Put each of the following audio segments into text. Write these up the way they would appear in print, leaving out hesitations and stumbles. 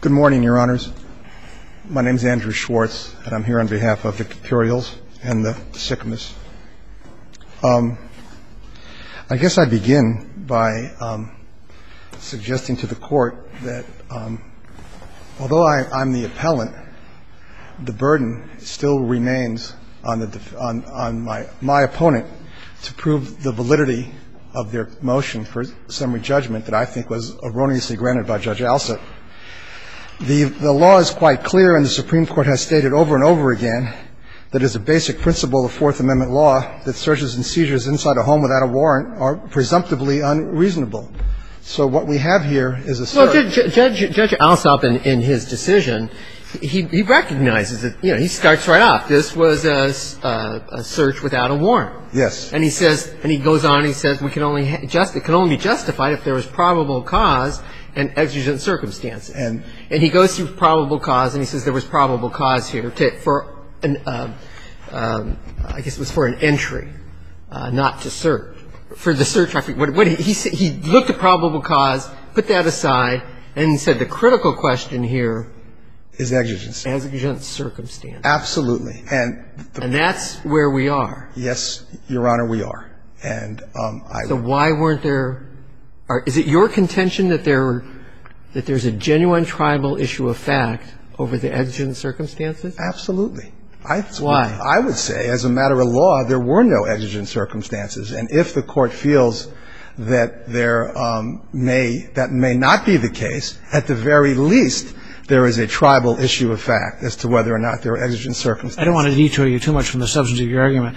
Good morning, Your Honors. My name is Andrew Schwartz, and I'm here on behalf of the Curials and the Sycamus. I guess I begin by suggesting to the Court that although I'm the appellant, the burden still remains on my opponent to prove the validity of their motion for summary judgment that I think was erroneously granted by Judge Alsup. The law is quite clear, and the Supreme Court has stated over and over again that as a basic principle of Fourth Amendment law, that searches and seizures inside a home without a warrant are presumptively unreasonable. So what we have here is a search. Well, Judge Alsup, in his decision, he recognizes that, you know, he starts right off. This was a search without a warrant. Yes. And he says, and he goes on, he says, it can only be justified if there was probable cause and exigent circumstances. And he goes through probable cause, and he says there was probable cause here for an, I guess it was for an entry, not to search. For the search, I forget what he looked at probable cause, put that aside, and he said the critical question here is exigency. Exigent circumstances. Absolutely. And that's where we are. Yes, Your Honor, we are. And so why weren't there? Is it your contention that there's a genuine tribal issue of fact over the exigent circumstances? Absolutely. Why? I would say, as a matter of law, there were no exigent circumstances. And if the Court feels that that may not be the case, at the very least, there is a tribal issue of fact as to whether or not there are exigent circumstances. I don't want to detour you too much from the substance of your argument.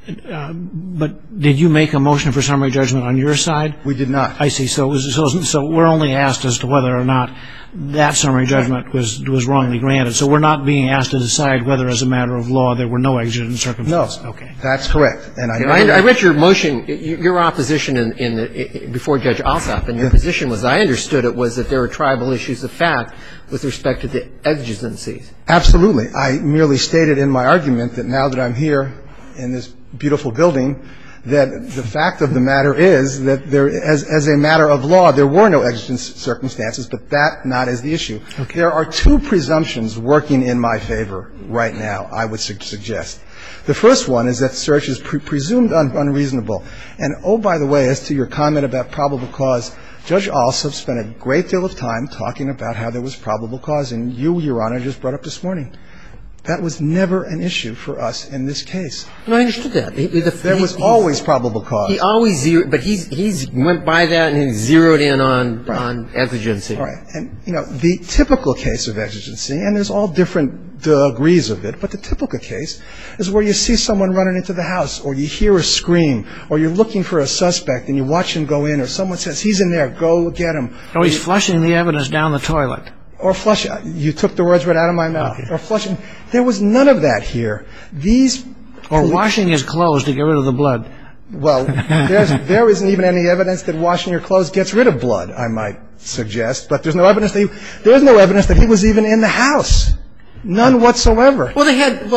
But did you make a motion for summary judgment on your side? We did not. I see. So we're only asked as to whether or not that summary judgment was wrongly granted. So we're not being asked to decide whether, as a matter of law, there were no exigent circumstances. No. Okay. That's correct. And I read your motion, your opposition before Judge Alsup, and your position was, I understood it, was that there were tribal issues of fact with respect to the exigencies. Absolutely. I merely stated in my argument that now that I'm here in this beautiful building, that the fact of the matter is that there, as a matter of law, there were no exigent circumstances, but that not is the issue. Okay. There are two presumptions working in my favor right now, I would suggest. The first one is that search is presumed unreasonable. And, oh, by the way, as to your comment about probable cause, Judge Alsup spent a great deal of time talking about how there was probable cause, and you, Your Honor, just brought up this morning. That was never an issue for us in this case. No, I understood that. There was always probable cause. He always zeroed, but he went by that and he zeroed in on exigency. All right. And, you know, the typical case of exigency, and there's all different degrees of it, but the typical case is where you see someone running into the house, or you hear a scream, or you're looking for a suspect and you watch him go in, or someone says, he's in there, go get him. Or he's flushing the evidence down the toilet. Or flushing. You took the words right out of my mouth. Okay. Or flushing. There was none of that here. Or washing his clothes to get rid of the blood. Well, there isn't even any evidence that washing your clothes gets rid of blood, I might suggest. But there's no evidence that he was even in the house. None whatsoever. Well,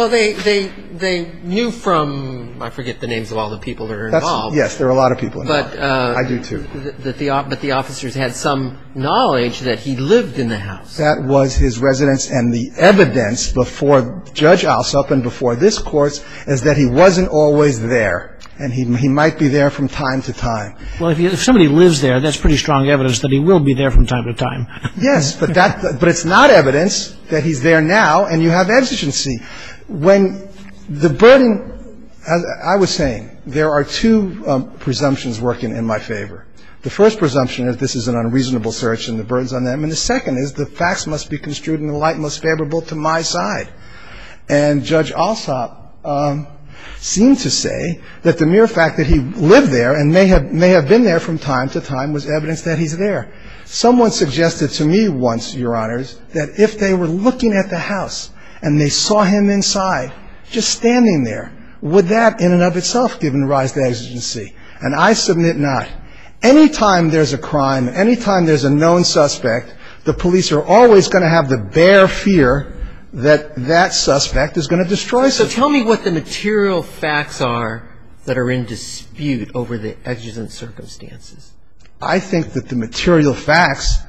they knew from, I forget the names of all the people that are involved. Yes, there are a lot of people involved. But I do too. But the officers had some knowledge that he lived in the house. That was his residence, and the evidence before Judge Alsup and before this Court is that he wasn't always there. And he might be there from time to time. Well, if somebody lives there, that's pretty strong evidence that he will be there from time to time. Yes, but it's not evidence that he's there now, and you have exigency. When the burden, as I was saying, there are two presumptions working in my favor. The first presumption is this is an unreasonable search and the burden's on them. And the second is the facts must be construed in the light most favorable to my side. And Judge Alsup seemed to say that the mere fact that he lived there and may have been there from time to time was evidence that he's there. Someone suggested to me once, Your Honors, that if they were looking at the house and they saw him inside, just standing there, would that in and of itself give rise to exigency? And I submit not. Any time there's a crime, any time there's a known suspect, the police are always going to have the bare fear that that suspect is going to destroy something. So tell me what the material facts are that are in dispute over the exigent circumstances. I think that the material facts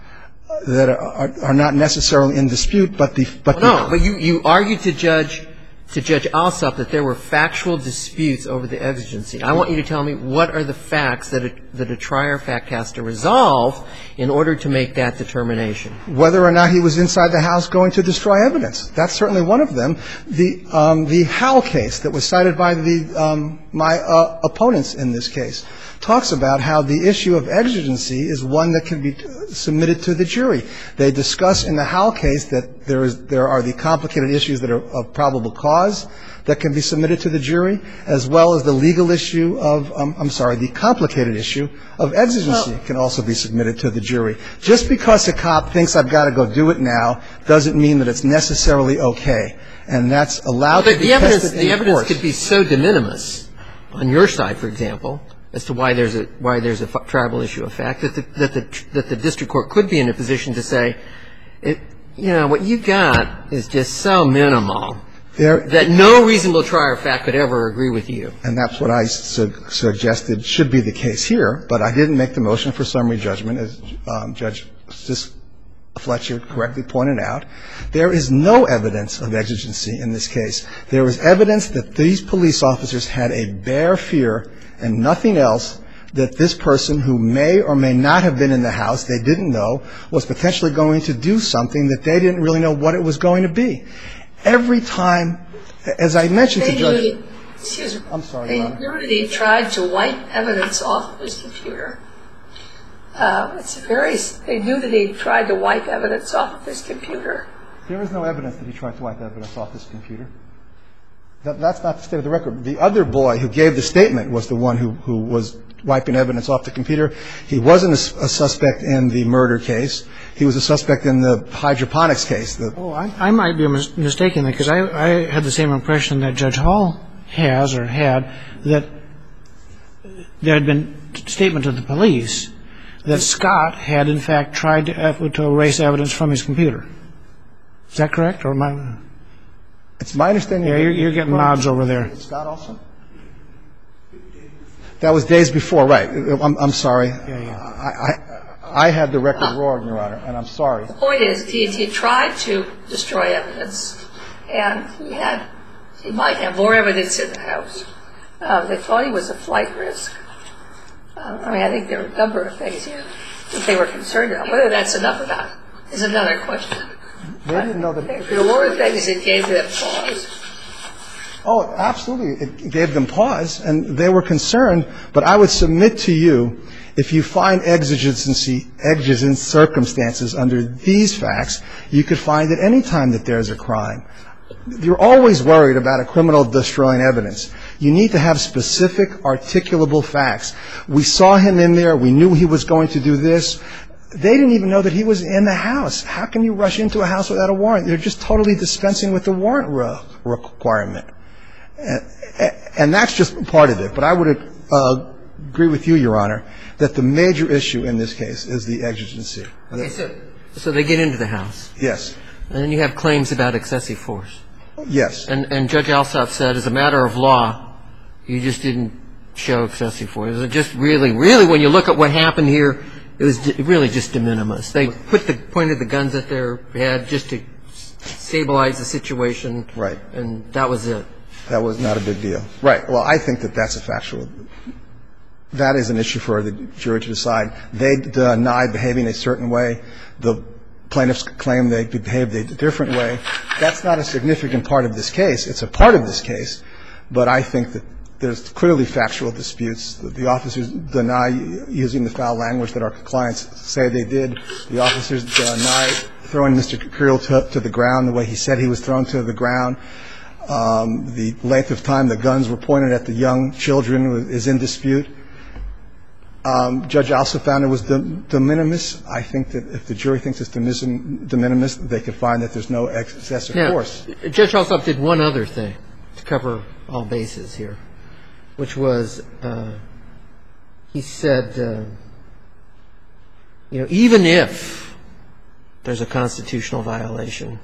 that are not necessarily in dispute, but you argued to Judge Alsop that there were factual disputes over the exigency. I want you to tell me what are the facts that a trier fact has to resolve in order to make that determination. Whether or not he was inside the house going to destroy evidence. That's certainly one of them. The Howell case that was cited by my opponents in this case talks about how the issue of exigency is one that can be submitted to the jury. They discuss in the Howell case that there are the complicated issues that are of probable cause that can be submitted to the jury, as well as the legal issue of, the complicated issue of exigency can also be submitted to the jury. Just because a cop thinks I've got to go do it now doesn't mean that it's necessarily okay. And that's allowed to be tested in court. The evidence could be so de minimis on your side, for example, as to why there's a tribal issue of fact, that the district court could be in a position to say, what you got is just so minimal that no reasonable trier of fact could ever agree with you. And that's what I suggested should be the case here, but I didn't make the motion for summary judgment, as Judge Fletcher correctly pointed out. There is no evidence of exigency in this case. There is evidence that these police officers had a bare fear and nothing else that this person who may or may not have been in the house, they didn't know, was potentially going to do something that they didn't really know what it was going to be. Every time, as I mentioned to Judge... Excuse me. I'm sorry, Your Honor. They knew that he tried to wipe evidence off of his computer. They knew that he tried to wipe evidence off of his computer. There is no evidence that he tried to wipe evidence off his computer. That's not the state of the record. The other boy who gave the statement was the one who was wiping evidence off the computer. He wasn't a suspect in the murder case. He was a suspect in the hydroponics case. I might be mistaken because I had the same impression that Judge Hall had, that there had been a statement to the police that Scott had, in fact, tried to erase evidence from his computer. Is that correct? Or am I... It's my understanding... Yeah, you're getting nods over there. Scott also? That was days before, right. I'm sorry. I had the record wrong, Your Honor, and I'm sorry. The point is, he tried to destroy evidence, and he might have more evidence in the house. They thought he was a flight risk. I think there are a number of things here that they were concerned about. Whether that's enough or not is another question. They didn't know that... There were things that gave them pause. Oh, absolutely. It gave them pause, and they were concerned. But I would submit to you, if you find exigent circumstances under these facts, you could find at any time that there's a crime. You're always worried about a criminal destroying evidence. You need to have specific, articulable facts. We saw him in there. We knew he was going to do this. They didn't even know that he was in the house. How can you rush into a house without a warrant? They're just totally dispensing with the warrant requirement. And that's just part of it. But I would agree with you, Your Honor, that the major issue in this case is the exigency. Okay, so they get into the house. Yes. And then you have claims about excessive force. Yes. And Judge Alsop said, as a matter of law, you just didn't show excessive force. It was just really, when you look at what happened here, it was really just de minimis. They pointed the guns at their head just to stabilize the situation. Right. And that was it. That was not a big deal. Right. Well, I think that that's a factual. That is an issue for the jury to decide. They denied behaving a certain way. The plaintiffs claim they behaved a different way. That's not a significant part of this case. It's a part of this case. But I think that there's clearly factual disputes. The officers deny using the foul language that our clients say they did. The officers deny throwing Mr. Creel to the ground the way he said he was thrown to the ground. The length of time the guns were pointed at the young children is in dispute. Judge Alsop found it was de minimis. I think that if the jury thinks it's de minimis, they could find that there's no excessive force. Now, Judge Alsop did one other thing to cover all bases here, which was he said, even if there's a constitutional violation,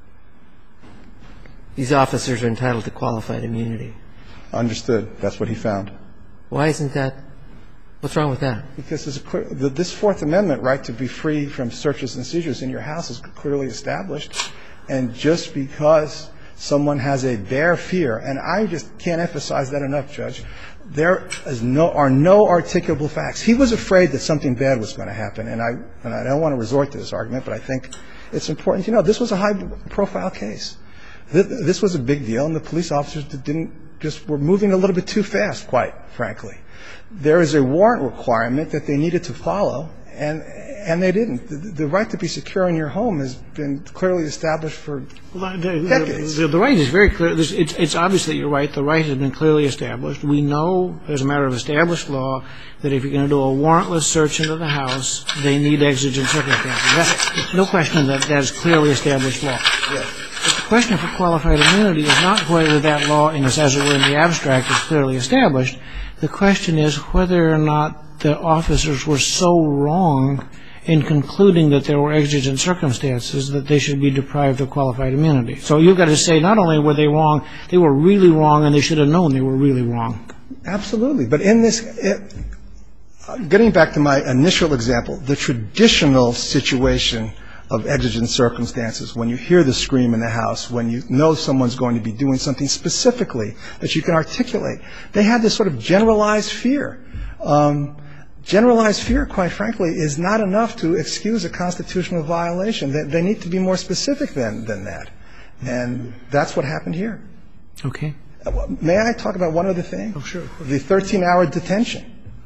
these officers are entitled to qualified immunity. Understood. That's what he found. Why isn't that What's wrong with that? Because this Fourth Amendment right to be free from searches and seizures in your house is clearly established. And just because someone has a bare fear, and I just can't emphasize that enough, Judge, there are no articulable facts. He was afraid that something bad was going to happen, and I don't want to resort to this argument, but I think it's important to know this was a high-profile case. This was a big deal, and the police officers were moving a little bit too fast, quite frankly. There is a warrant requirement that they needed to follow, and they didn't. The right to be secure in your home has been clearly established for decades. The right is very clear. It's obvious that you're right. The right has been clearly established. We know, as a matter of established law, that if you're going to do a warrantless search into the house, they need exigent circumstances. No question that is clearly established law. Yes. But the question for qualified immunity is not whether that law, as it were in the abstract, is clearly established. The question is whether or not the officers were so wrong in concluding that there were exigent circumstances that they should be deprived of qualified immunity. So you've got to say not only were they wrong, they were really wrong, and they should have known they were really wrong. Absolutely. But in this, getting back to my initial example, the traditional situation of exigent circumstances, when you hear the scream in the house, when you know someone's going to be doing something specifically that you can articulate, they had this sort of generalized fear. Generalized fear, quite frankly, is not enough to excuse a constitutional violation. They need to be more specific than that. And that's what happened here. Okay. May I talk about one other thing? Oh, sure. The 13-hour detention.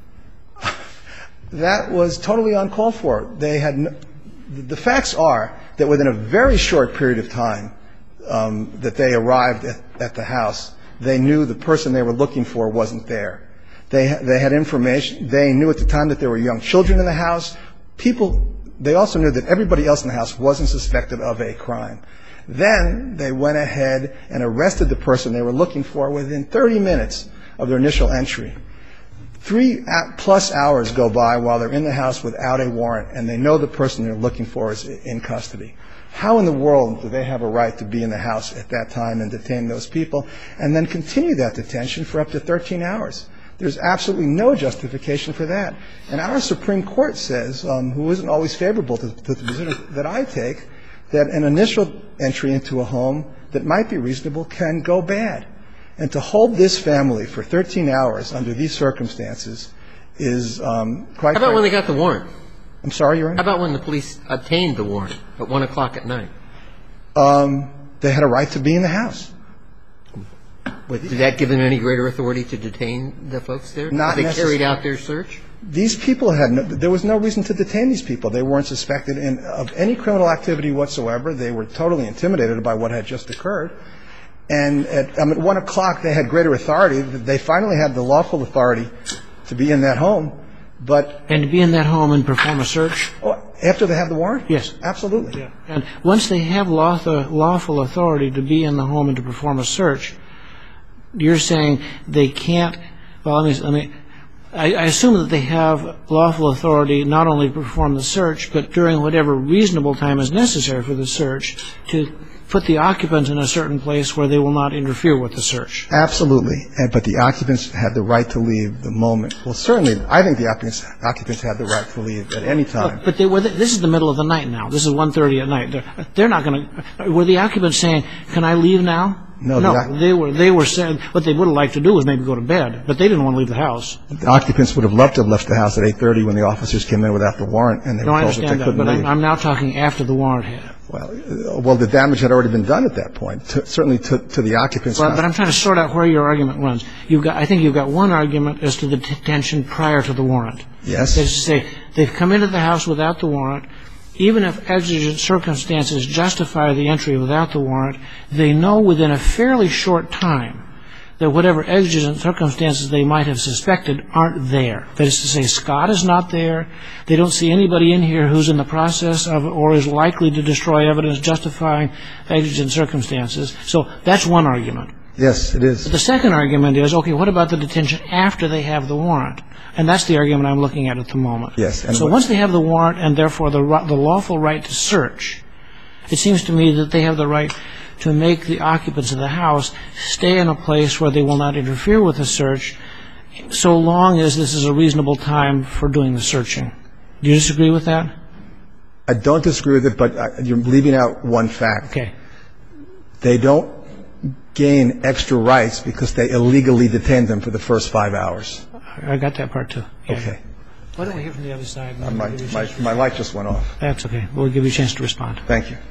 That was totally uncalled for. The facts are that within a very short period of time that they arrived at the house, they knew the person they were looking for wasn't there. They had information. They knew at the time that there were young children in the house. They also knew that everybody else in the house wasn't suspected of a crime. Then they went ahead and arrested the person they were looking for within 30 minutes of their initial entry. 3+ hours go by while they're in the house without a warrant, and they know the person they're looking for is in custody. How in the world do they have a right to be in the house at that time and detain those people and then continue that detention for up to 13 hours? There's absolutely no justification for that. And our Supreme Court says, who isn't always favorable to the position that I take, that an initial entry into a home that might be reasonable can go bad. And to hold this family for 13 hours under these circumstances is quite... How about when they got the warrant? I'm sorry, Your Honor? How about when the police obtained the warrant at 1 o'clock at night? They had a right to be in the house. Did that give them any greater authority to detain the folks there? Not necessarily. They carried out their search? These people there was no reason to detain these people. They weren't suspected of any criminal activity whatsoever. They were totally intimidated by what had just occurred. And at 1 o'clock, they had greater authority. They finally had the lawful authority to be in that home. And to be in that home and perform a search? After they have the warrant? Yes. Absolutely. Yeah. And once they have lawful authority to be in the home and to perform a search, you're saying they can't... Well, I assume that they have lawful authority not only to perform the search, but during whatever reasonable time is necessary for the search to put the occupants in a certain place where they will not interfere with the search. Absolutely. But the occupants had the right to leave the moment. Well, certainly, I think the occupants had the right to leave at any time. But this is the middle of the night now. This is 1:30 at night. They're not going to... Were the occupants saying, can I leave now? No, they were saying what they would have liked to do was maybe go to bed, but they didn't want to leave the house. The occupants would have loved to have left the house at 8:30 when the officers came in without the warrant, and they were told that they couldn't leave. I'm now talking after the warrant had. Well, the damage had already been done at that point, certainly to the occupants. Well, but I'm trying to sort out where your argument runs. I think you've got one argument as to the detention prior to the warrant. Yes. That is to say, they've come into the house without the warrant. Even if exigent circumstances justify the entry without the warrant, they know within a fairly short time that whatever exigent circumstances they might have suspected aren't there. That is to say, Scott is not there. They don't see anybody in here who's in the process of or is likely to destroy evidence justifying exigent circumstances. So that's one argument. Yes, it is. But the second argument is, okay, what about the detention after they have the warrant? And that's the argument I'm looking at the moment. Yes. So once they have the warrant and therefore the lawful right to search, it seems to me that they have the right to make the occupants of the house stay in a place where they will not interfere with the search so long as this is a reasonable time for doing the searching. Do you disagree with that? I don't disagree with it, but you're leaving out one fact. Okay. They don't gain extra rights because they illegally detain them for the first 5 hours. I got that part, too. Yeah. Okay. Why don't we hear from the other side? My light just went off. That's okay. We'll give you a chance to respond. Thank you.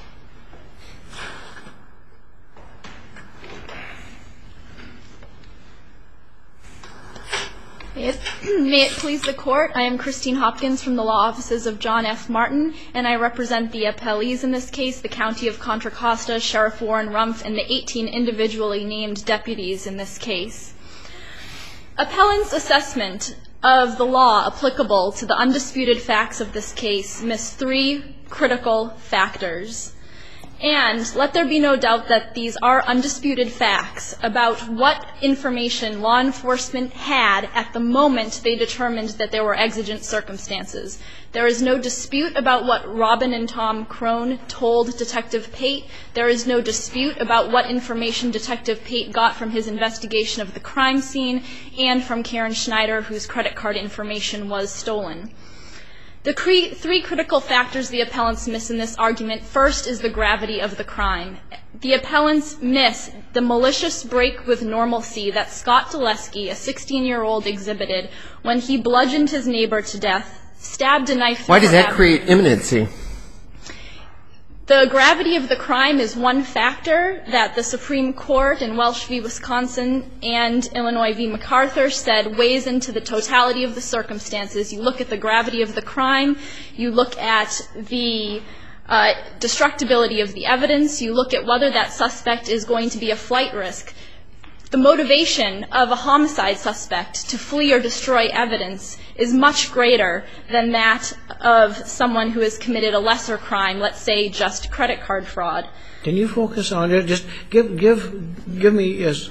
May it please the Court, I am Christine Hopkins from the law offices of John F. Martin, and I represent the appellees in this case, the County of Contra Costa, Sheriff Warren Rumpf, and the 18 individually named deputies in this case. Appellant's assessment of the law applicable to the undisputed facts of this case missed 3 critical factors. And let there be no doubt that these are undisputed facts about what information law enforcement had at the moment they determined that there were exigent circumstances. There is no dispute about what Robin and Tom Crone told Detective Pate. There is no dispute about what information Detective Pate got from his investigation of the crime scene and from Karen Schneider, whose credit card information was stolen. The 3 critical factors the appellants miss in this argument, first is the gravity of the crime. The appellants miss the malicious break with normalcy that Scott Dulesky, a 16-year-old, exhibited when he bludgeoned his neighbor to death, stabbed a knife. Why does that create imminency? The gravity of the crime is one factor that the Supreme Court in Welsh v. Wisconsin and Illinois v. MacArthur said weighs into the totality of the circumstances. You look at the gravity of the crime, you look at the destructibility of the evidence, you look at whether that suspect is going to be a flight risk. The motivation of a homicide suspect to flee or destroy evidence is much greater than that of someone who has committed a lesser crime, let's say just credit card fraud. Can you focus on it? Just give me as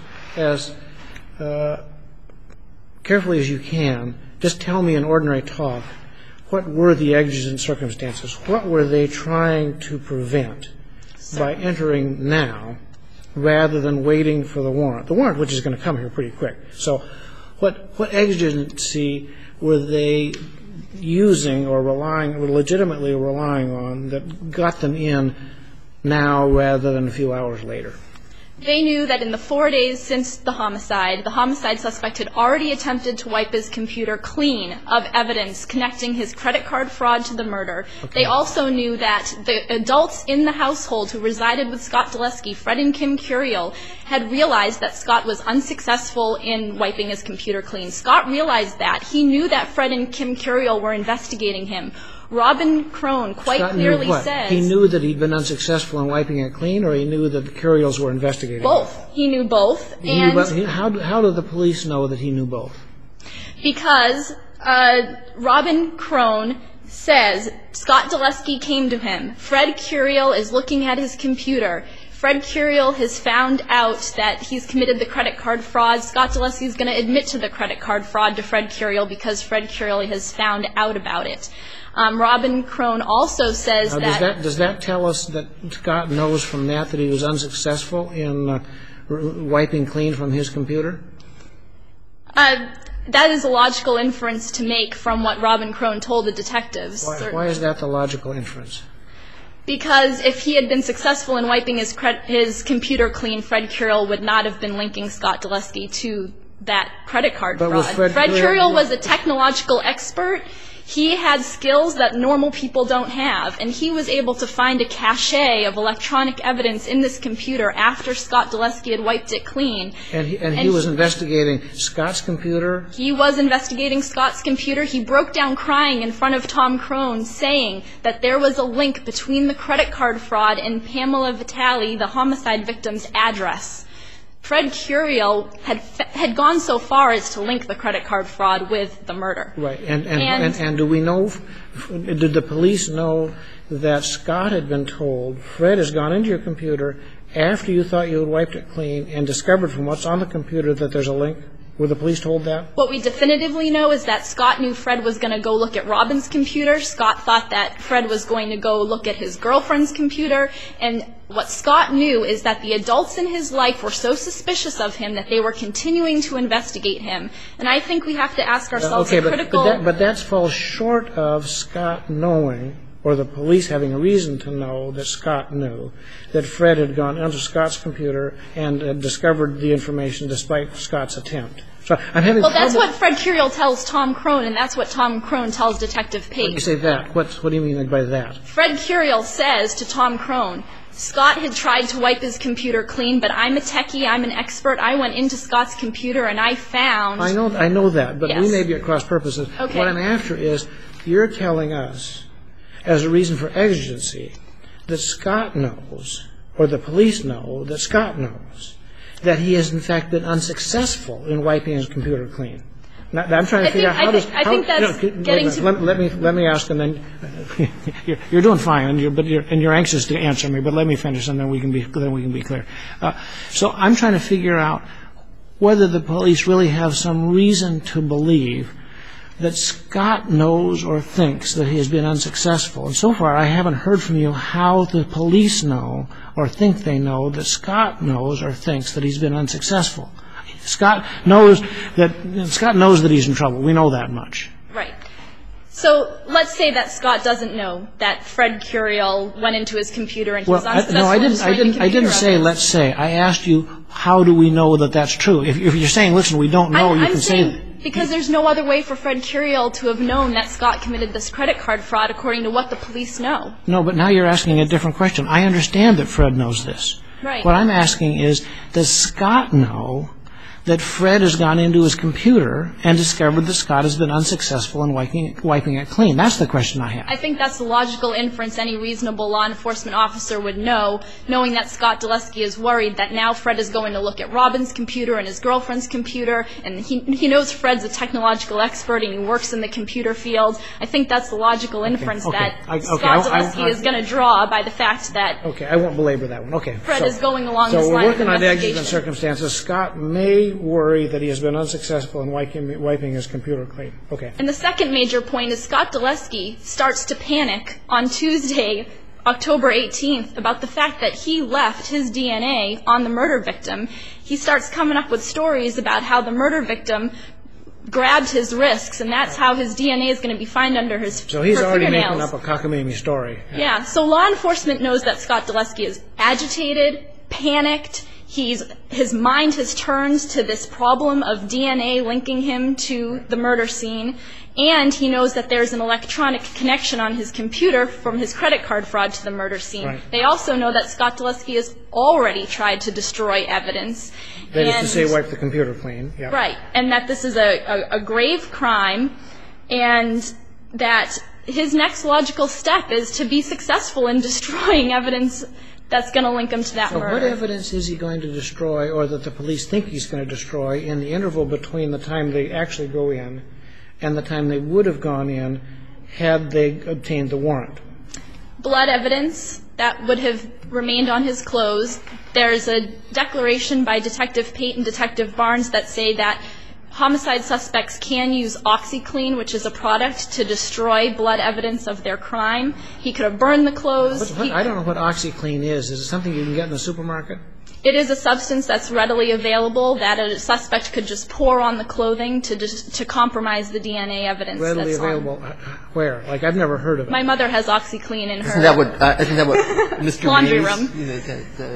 carefully as you can, just tell me in ordinary talk, what were the exigent circumstances? What were they trying to prevent by entering now rather than waiting for the warrant? The warrant, which is going to come here pretty quick. So what exigency were they using or legitimately relying on that got them in now rather than a few hours later? They knew that in the 4 days since the homicide suspect had already attempted to wipe his computer clean of evidence connecting his credit card fraud to the murder. Okay. They also knew that the adults in the household who resided with Scott Dulesky, Fred and Kim Curiel, had realized that Scott was unsuccessful in wiping his computer clean. Scott realized that. He knew that Fred and Kim Curiel were investigating him. Robin Crone quite clearly says... He knew that he'd been unsuccessful in wiping it clean, or he knew that the Curiels were investigating both. Him? He knew both. How did the police know that he knew both? Because Robin Crone says Scott Dulesky came to him. Fred Curiel is looking at his computer. Fred Curiel has found out that he's committed the credit card fraud. Scott Dulesky is going to admit to the credit card fraud to Fred Curiel because Fred Curiel has found out about it. Robin Crone also says Does that tell us that Scott knows from that he was unsuccessful in wiping clean from his computer? That is a logical inference to make from what Robin Crone told the detectives. Why is that the logical inference? Because if he had been successful in wiping his computer clean, Fred Curiel would not have been linking Scott Dulesky to that credit card fraud. Fred Curiel was a technological expert. He had skills that normal people don't have, and he was able to find a cache of electronic evidence in this computer after Scott Dulesky had wiped it clean. And he was investigating Scott's computer? He was investigating Scott's computer. He broke down crying in front of Tom Crone, saying that there was a link between the credit card fraud and Pamela Vitale, the homicide victim's address. Fred Curiel had gone so far as to link the credit card fraud with the murder. Right. And do we know, did the police know that Scott had been told, Fred has gone into your computer after you thought you had wiped it clean and discovered from what's on the computer that there's a link? Were the police told that? What we definitively know is that Scott knew Fred was going to go look at Robin's computer. Scott thought that Fred was going to go look at his girlfriend's computer. And what Scott knew is that the adults in his life were so suspicious of him that they were continuing to investigate him. And I think we have to ask ourselves a critical... But that falls short of Scott knowing, or the police having a reason to know that Scott knew, that Fred had gone onto Scott's computer and discovered the information despite Scott's attempt. So I'm having Well, that's what Fred Curiel tells Tom Crone, and that's what Tom Crone tells Detective Pate. When you say that, what do you mean by that? Fred Curiel says to Tom Crone, Scott had tried to wipe his computer clean, but I'm a techie, I'm an expert. I went into Scott's computer and I found... I know that, but Yes. we may be at cross purposes. Okay. What I'm after is, you're telling us, as a reason for exigency, that Scott knows, or the police know that Scott knows, that he has in fact been unsuccessful in wiping his computer clean. Now, I'm trying to figure out how does... I think that's getting to... Let me ask, and then you're doing fine, and you're anxious to answer me, but let me finish, and then we can be clear. So I'm trying to figure out whether the police really have some reason to believe that Scott knows or thinks that he has been unsuccessful. And so far, I haven't heard from you how the police know or think they know that Scott knows or thinks that he's been unsuccessful. Scott knows that he's in trouble. We know that much. Right. So let's say that Scott doesn't know that Fred Curiel went into his computer and he was unsuccessful. I didn't say let's say. I asked you, how do we know that that's true? If you're saying, listen, we don't know, you can say that. Because there's no other way for Fred Curiel to have known that Scott committed this credit card fraud according to what the police know. No, but now you're asking a different question. I understand that Fred knows this. Right. What I'm asking is, does Scott know that Fred has gone into his computer and discovered that Scott has been unsuccessful in wiping it clean? That's the question I have. I think that's the logical inference any reasonable law enforcement officer would know, knowing that Scott Dulesky is worried that now Fred is going to look at Robin's computer and his girlfriend's computer, and he knows Fred's a technological expert and he works in the computer field. I think that's the logical inference that Scott Dulesky is going to draw by the fact that Okay, I won't belabor that one. Okay. Fred is going along this So we're line of working on the investigation. exigent circumstances. Scott may worry that he has been unsuccessful in wiping his computer clean. Okay. And the second major point is Scott Dulesky starts to panic on Tuesday, October 18th, about the fact that he left his DNA on the murder victim. He starts coming up with stories about how the murder victim grabbed his wrists, and that's how his DNA is going to be found under his So he's already fingernails. making up a cockamamie story. Yeah, so law enforcement knows that Scott Dulesky is agitated, panicked. His mind has turned to this problem of DNA linking him to the murder scene, and he knows that there's an electronic connection on his computer from his credit card fraud to the murder scene. Right. They also know that Scott Dulesky has already tried to destroy evidence. That is to say, wipe the computer clean. Yeah. Right, and that this is a grave crime, and that his next logical step is to be successful in destroying evidence that's going to link him to that So murder. what evidence is he going to destroy, or that the police think he's going to destroy, in the interval between the time they actually go in and the time they would have gone in had they obtained the warrant? Blood evidence that would have remained on his clothes. There's a declaration by Detective Pate and Detective Barnes that say that homicide suspects can use OxyClean, which is a product to destroy blood evidence of their crime. He could have burned the clothes. I don't know what OxyClean is. Is it something you can get in the supermarket? It is a substance that's readily available that a suspect could just pour on the clothing to compromise the DNA evidence. Readily that's available where? Like, I've never heard of it. My mother has OxyClean in her Isn't that what Mr. laundry Mays, room. you know,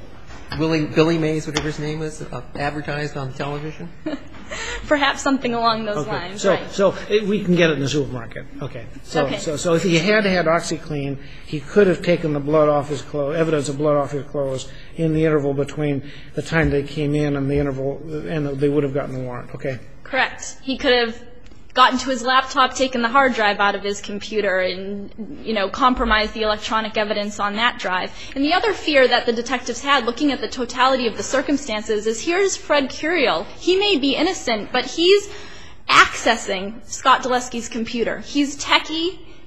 Billy Mays, whatever his name was, advertised on television? Perhaps something along those Okay. lines, So, right. so we can get it in the supermarket. Okay. So, Okay. so if he had OxyClean, he could have taken the blood off his clothes, evidence of blood off his clothes, in the interval between the time they came in and the interval, and they would have gotten the warrant. Okay. Correct. He could have gotten to his laptop, taken the hard drive out of his computer, and, compromised the electronic evidence on that drive. And the other fear that the detectives had, looking at the totality of the circumstances, is here's Fred Curiel. He may be innocent, but he's accessing Scott Dulesky's computer. He's techie.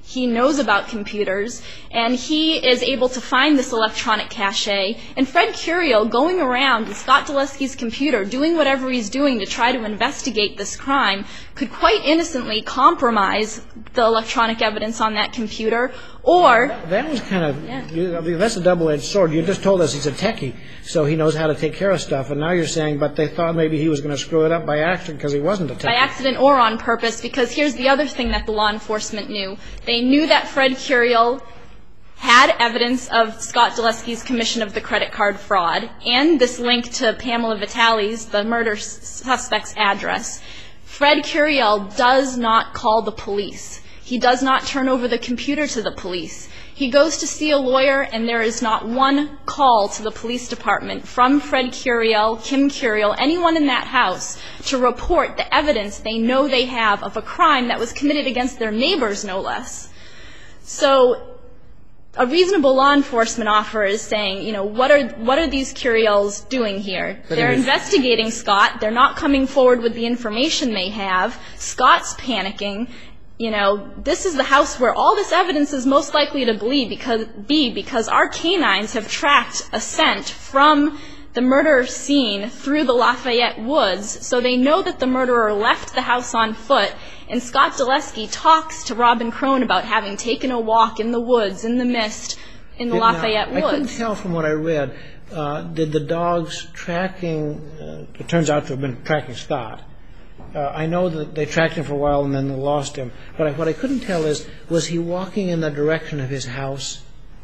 He knows about computers, and he is able to find this electronic cache. And Fred Curiel, going around with Scott Dulesky's computer, doing whatever he's doing to try to investigate this crime, could quite innocently compromise the electronic evidence on that computer, or... That was kind of, that's a double-edged sword. You just told us he's a techie, so he knows how to take care of stuff, and now you're saying, but they thought maybe he was going to screw it up by accident because he wasn't a techie. By accident or on purpose, because here's the other thing that the law enforcement knew. They knew that Fred Curiel had evidence of Scott Dulesky's commission of the credit card fraud and this link to Pamela Vitale's, the murder suspect's address. Fred Curiel does not call the police. He does not turn over the computer to the police. He goes to see a lawyer, and there is not one call to the police department from Fred Curiel, Kim Curiel, anyone in that house, to report the evidence they know they have of a crime that was committed against their neighbors, no less. So a reasonable law enforcement officer is saying, you know, what are these Curiels doing here? They're investigating Scott. They're not coming forward with the information they have. Scott's panicking. You know, this is the house where all this evidence is most likely to be because our canines have tracked a scent from the murder scene through the Lafayette woods, so they know that the murderer left the house on foot, and Scott Dulesky talks to Robin Crone about having taken a walk in the woods, in the mist, in the Lafayette woods. I couldn't tell from what I read, did the dogs tracking, it turns out to have been tracking Scott. I know that they tracked him for a while and then they lost him. But what I couldn't tell is, was he walking in the direction of his house?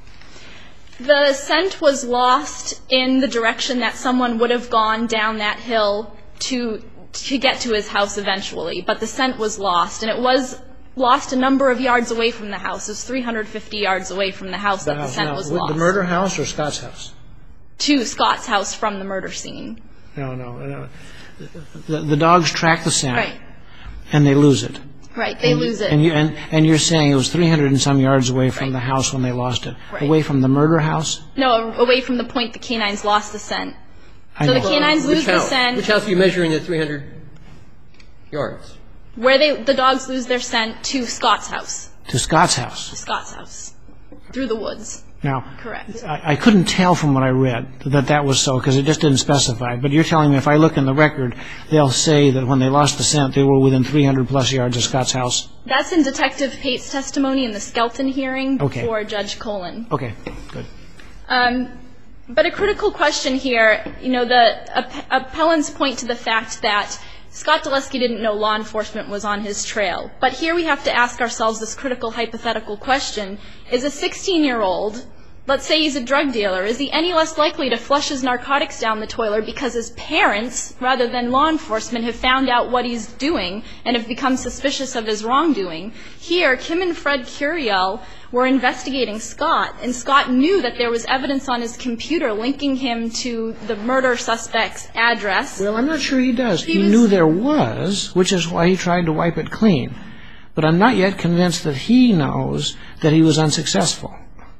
The scent was lost in the direction that someone would have gone down that hill to get to his house eventually. But the scent was lost, and it was lost a number of yards away from the house. It was 350 yards away from the house that the scent was lost. The murder house or Scott's house? To Scott's house from the murder scene. No. The dogs track the scent, right, and they lose it. Right, they lose it. And you're saying it was 300 and some yards away from the house when they lost it. Right. Away from the murder house? No, away from the point the canines lost the scent. So the canines lose the scent. Which house are you measuring at 300 yards? Where the dogs lose their scent to Scott's house. To Scott's house? To Scott's house. Through the woods. Now, correct. I couldn't tell from what I read that was so, because it just didn't specify. But you're telling me if I look in the record, they'll say that when they lost the scent, they were within 300-plus yards of Scott's house? That's in Detective Pate's testimony in the Skelton hearing before Judge Colin. Okay, good. But a critical question here, you know, the appellants point to the fact that Scott Dulesky didn't know law enforcement was on his trail. But here we have to ask ourselves this critical hypothetical question. Is a 16-year-old, let's say he's a drug dealer, is he any less likely to flush his narcotics down the toilet because his parents, rather than law enforcement, have found out what he's doing and have become suspicious of his wrongdoing? Here, Kim and Fred Curiel were investigating Scott, and Scott knew that there was evidence on his computer linking him to the murder suspect's address. Well, I'm not sure he does. He knew there was, which is why he tried to wipe it clean. But I'm not yet convinced that he knows that he was unsuccessful.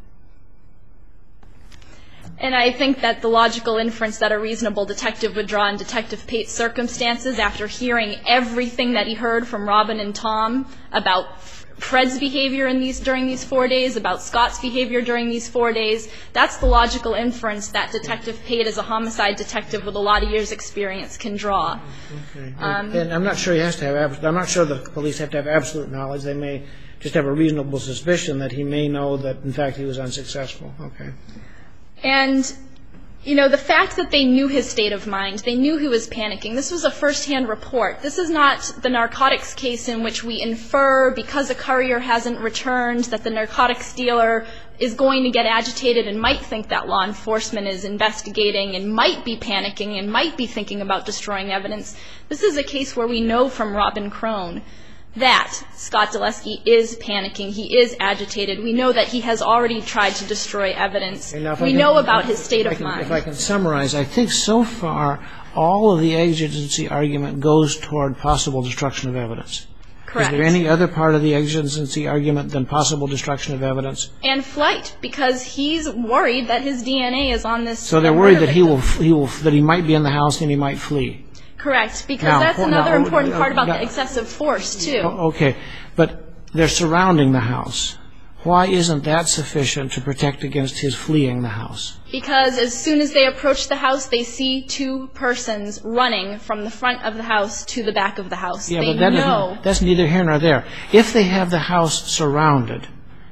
And I think that the logical inference that a reasonable detective would draw in Detective Pate's circumstances after hearing everything that he heard from Robin and Tom about Fred's behavior during these 4 days, about Scott's behavior during these 4 days, that's the logical inference that Detective Pate, as a homicide detective with a lot of years' experience, can draw. Okay. And I'm not sure I'm not sure the police have to have absolute knowledge. They may just have a reasonable suspicion that he may know that, in fact, he was unsuccessful. Okay. And, you know, the fact that they knew his state of mind, they knew he was panicking, this was a first-hand report. This is not the narcotics case in which we infer, because a courier hasn't returned, that the narcotics dealer is going to get agitated and might think that law enforcement is investigating and might be panicking and might be thinking about destroying evidence. This is a case where we know from Robin Crone that Scott Dulesky is panicking, he is agitated. We know that he has already tried to destroy evidence. We know about his state of mind. If I can summarize, I think so far all of the exigency argument goes toward possible destruction of evidence. Correct. Is there any other part of the exigency argument than possible destruction of evidence? And flight, because he's worried that his DNA is on this. So they're worried that he might be in the house and he might flee. Correct, because that's another important part about the excessive force, too. Okay, but they're surrounding the house. Why isn't that sufficient to protect against his fleeing the house? Because as soon as they approach the house, they see two persons running from the front of the house to the back of the house. Yeah, they but know. that's neither here nor there. If they have the house surrounded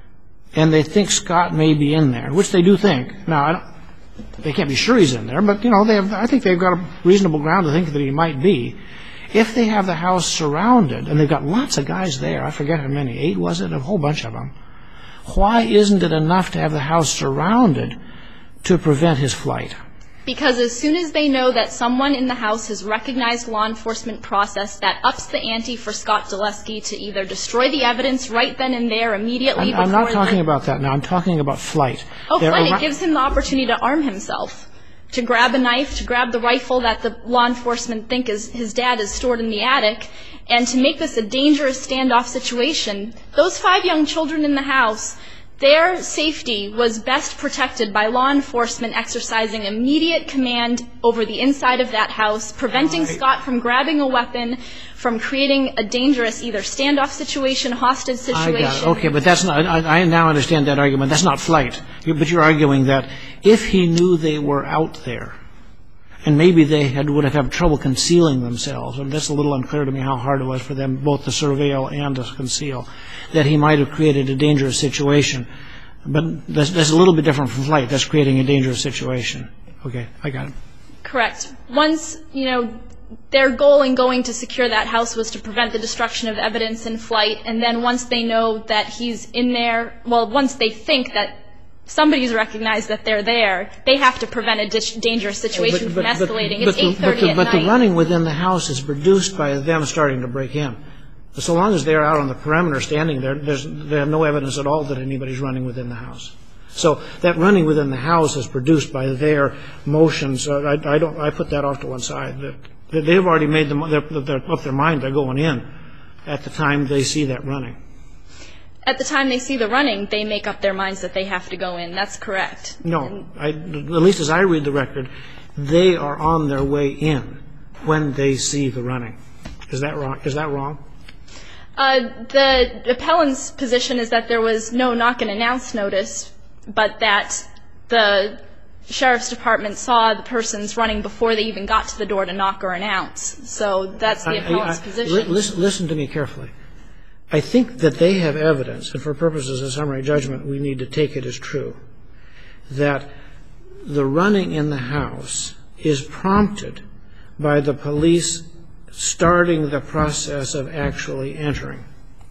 and they think Scott may be in there, which they do think. Now, they can't be sure he's in there, but, I think they've got a reasonable ground to think that he might be. If they have the house surrounded, and they've got lots of guys there, I forget how many, 8 was it? A whole bunch of them. Why isn't it enough to have the house surrounded to prevent his flight? Because as soon as they know that someone in the house has recognized law enforcement process, that ups the ante for Scott Dulesky to either destroy the evidence right then and there immediately. I'm not talking about that now. I'm talking about flight. Oh, flight. It gives him the opportunity to arm himself, to grab a knife, to grab the rifle that the law enforcement think his dad is stored in the attic, and to make this a dangerous standoff situation. Those 5 young children in the house, their safety was best protected by law enforcement exercising immediate command over the inside of that house, preventing Scott from grabbing a weapon, from creating a dangerous either standoff situation, hostage situation. I got it. Okay, but that's not. I now understand that argument. That's not flight. But you're arguing that if he knew they were out there, and maybe they would have had trouble concealing themselves, and that's a little unclear to me how hard it was for them both to surveil and to conceal, that he might have created a dangerous situation. But that's a little bit different from flight. That's creating a dangerous situation. Okay, I got it. Correct. Once, their goal in going to secure that house was to prevent the destruction of evidence in flight, and then once they know that he's in there, once they think that somebody's recognized that they're there, they have to prevent a dangerous situation from escalating. It's 8:30 at night. But the running within the house is produced by them starting to break in. So long as they're out on the perimeter standing there, they have no evidence at all that anybody's running within the house. So that running within the house is produced by their motions. I put that off to one side. They've already made up their mind they're going in at the time they see that running. At the time they see the running, they make up their minds that they have to go in. That's correct. No, at least as I read the record, they are on their way in when they see the running. Is that wrong? The appellant's position is that there was no knock and announce notice, but that the sheriff's department saw the persons running before they even got to the door to knock or announce. So that's the appellant's position. Listen to me carefully. I think that they have evidence, and for purposes of summary judgment, we need to take it as true, that the running in the house is prompted by the police starting the process of actually entering.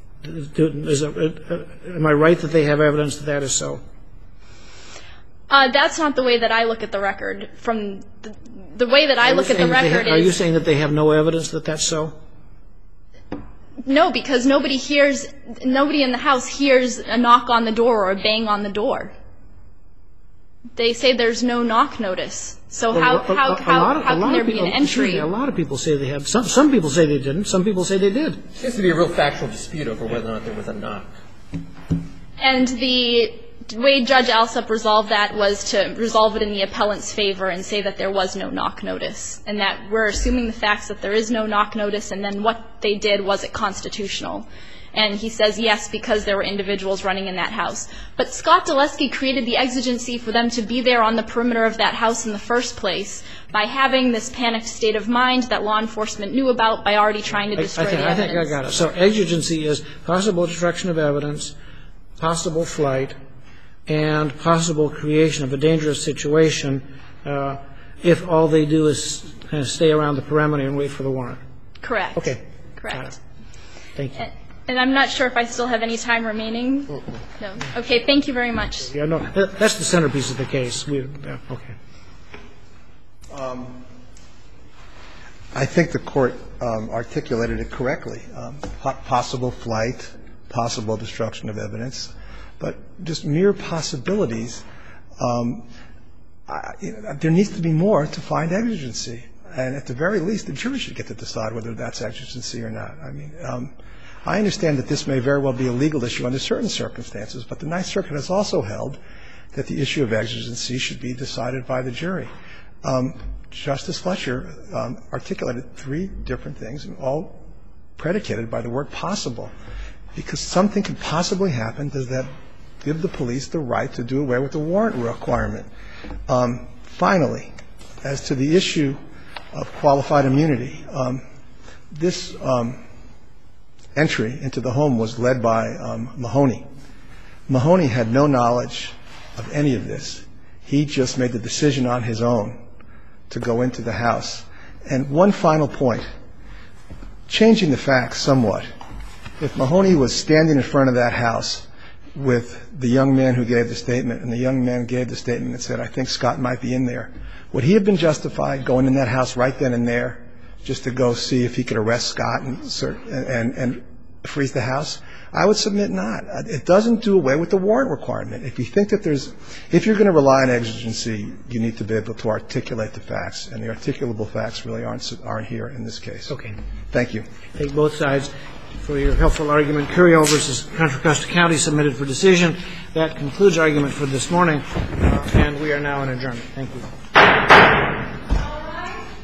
Am I right that they have evidence that that is so? That's not the way that I look at the record. From the way that I look at the record is... Are you saying that they have no evidence that that's so? No, because nobody in the house hears a knock on the door or a bang on the door. They say there's no knock notice. So how can there be an entry? A lot of people say they have. Some people say they didn't. Some people say they did. There seems to be a real factual dispute over whether or not there was a knock. And the way Judge Alsup resolved that was to resolve it in the appellant's favor and say that there was no knock notice, and that we're assuming the facts that there is no knock notice, and then what they did, was it constitutional? And he says yes, because there were individuals running in that house. But Scott Dulesky created the exigency for them to be there on the perimeter of that house in the first place by having this panicked state of mind that law enforcement knew about by already trying to destroy the evidence. I think I got it. So exigency is possible destruction of evidence, possible flight, and possible creation of a dangerous situation if all they do is kind of stay around the perimeter and wait for the warrant. Correct. Okay. Correct. Thank you. And I'm not sure if I still have any time remaining. No. Okay, thank you very much. Yeah, no, that's the centerpiece of the case. Okay. I think the Court articulated it correctly. Possible flight, possible destruction of evidence, but just mere possibilities. There needs to be more to find exigency. And at the very least, the jury should get to decide whether that's exigency or not. I mean, I understand that this may very well be a legal issue under certain circumstances, but the Ninth Circuit has also held that the issue of exigency should be decided by the jury. Justice Fletcher articulated 3 different things, all predicated by the word possible. because something could possibly happen, does that give the police the right to do away with the warrant requirement? Finally, as to the issue of qualified immunity, this entry into the home was led by Mahoney. Mahoney had no knowledge of any of this. He just made the decision on his own to go into the house. And one final point, changing the facts somewhat. If Mahoney was standing in front of that house with the young man who gave the statement, and the young man gave the statement and said, I think Scott might be in there, would he have been justified going in that house right then and there just to go see if he could arrest Scott and freeze the house? I would submit not. It doesn't do away with the warrant requirement. If you think that if you're going to rely on exigency, you need to be able to articulate the facts, and the articulable facts really aren't here in this case. Okay. Thank you. Thank both sides for your helpful argument. Curiel versus Contra Costa County submitted for decision. That concludes argument for this morning, and we are now in adjournment. Thank you.